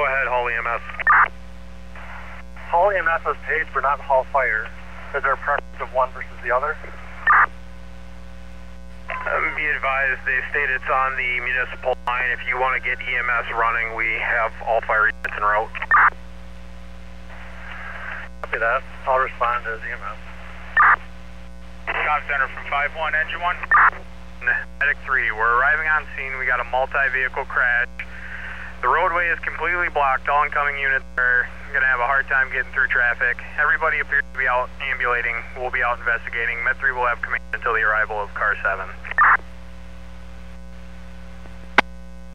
Go ahead, Hall EMS. Hall EMS has page, but not Hall Fire. Is there a preference of one versus the other? Be advised, they state it's on the municipal line. If you want to get EMS running, we have all fire units en route. Copy that. I'll respond as EMS. Comm Center from 5-1, engine 1. Medic 3, we're arriving on scene. We got a multi-vehicle crash. The roadway is completely blocked. All incoming units are going to have a hard time getting through traffic. Everybody appears to be out ambulating. We'll be out investigating. Med 3 will have command until the arrival of car 7.